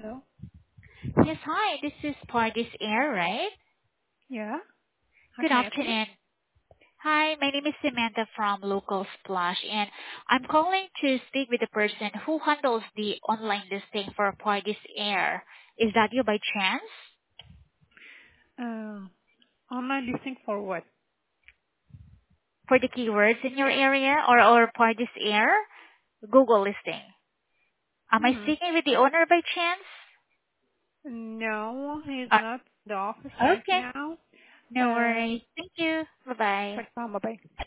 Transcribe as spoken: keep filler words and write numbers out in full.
Hello? Yes, hi. This is Pardis Air, right? Yeah? How Good can I help you? afternoon. Hi, my name is Samantha from Local Splash, and I'm calling to speak with the person who handles the online listing for Pardis Air. Is that you by chance? Uh, online listing for what? For the keywords in your area or, or Pardis Air? Google listing. Am I Hmm. speaking with the owner by chance? No, he's Uh, not in the office right okay. now. No Uh, worries. Thank you. Bye-bye. check bye bye.